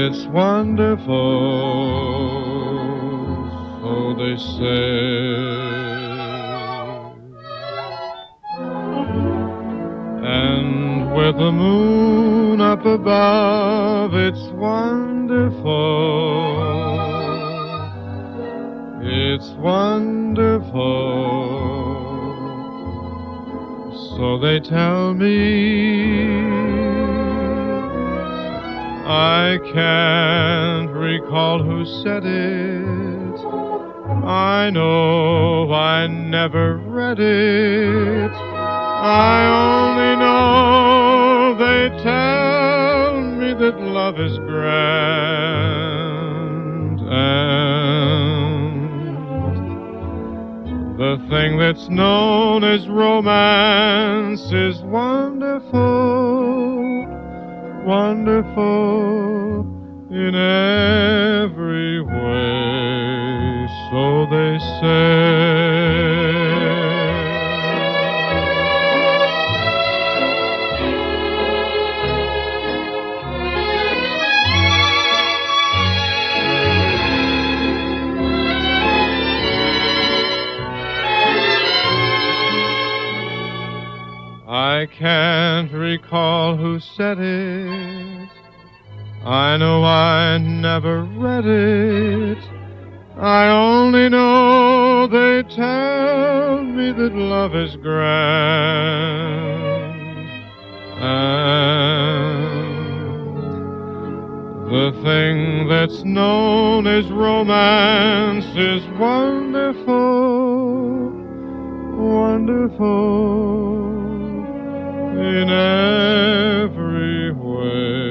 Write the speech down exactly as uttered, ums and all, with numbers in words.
It's wonderful, so they say. And with the moon up above, it's wonderful. It's wonderful, so they tell me. I can't recall who said it. I know I never read it. I only know they tell me that love is grand, and the thing that's known as romance is wonderful, wonderful in every way, so they say. I can't recall who said it. I know I never read it. I only know they tell me that love is grand, and the thing that's known as romance is wonderful, wonderful in every way.